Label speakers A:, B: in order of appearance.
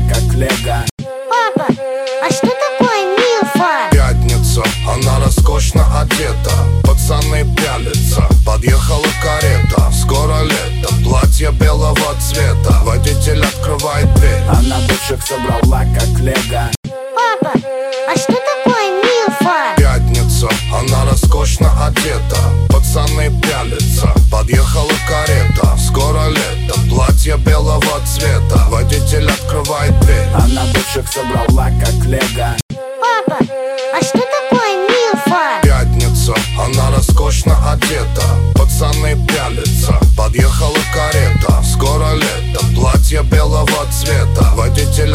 A: как лего.
B: Папа, а что такое Милфа?
C: Пятница, она роскошно одета, пацаны пялятся, подъехала карета. Скоро лето, платье белого цвета, водитель открывает дверь.
A: Она бывших собрала как лего.
B: Папа, а что такое Милфа?
C: Пятница, она роскошно одета, пацаны пялятся, подъехала карета. Скоро лето, платье белого цвета, водитель открывает дверь.
A: Она бывших собрала как лего.
B: Папа, а что такое Милфа?
C: Пятница, она роскошно одета, пацаны пялятся, подъехала карета. Скоро лето, платье белого цвета, водитель